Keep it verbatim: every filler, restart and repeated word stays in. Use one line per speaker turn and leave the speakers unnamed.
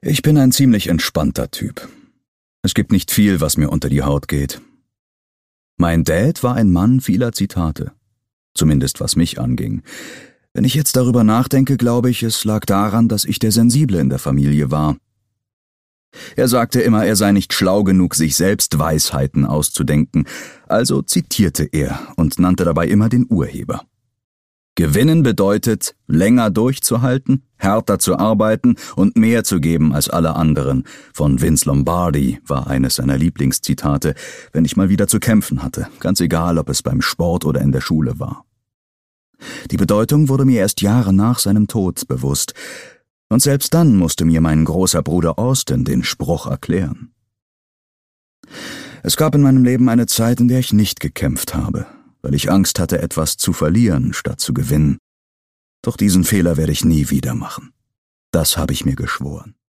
Ich bin ein ziemlich entspannter Typ. Es gibt nicht viel, was mir unter die Haut geht. Mein Dad war ein Mann vieler Zitate. Zumindest was mich anging. Wenn ich jetzt darüber nachdenke, glaube ich, es lag daran, dass ich der Sensible in der Familie war. Er sagte immer, er sei nicht schlau genug, sich selbst Weisheiten auszudenken, also zitierte er und nannte dabei immer den Urheber. Gewinnen bedeutet, länger durchzuhalten, härter zu arbeiten und mehr zu geben als alle anderen. Von Vince Lombardi war eines seiner Lieblingszitate, wenn ich mal wieder zu kämpfen hatte, ganz egal, ob es beim Sport oder in der Schule war. Die Bedeutung wurde mir erst Jahre nach seinem Tod bewusst, und selbst dann musste mir mein großer Bruder Austin den Spruch erklären. Es gab in meinem Leben eine Zeit, in der ich nicht gekämpft habe, weil ich Angst hatte, etwas zu verlieren, statt zu gewinnen. Doch diesen Fehler werde ich nie wieder machen. Das habe ich mir geschworen.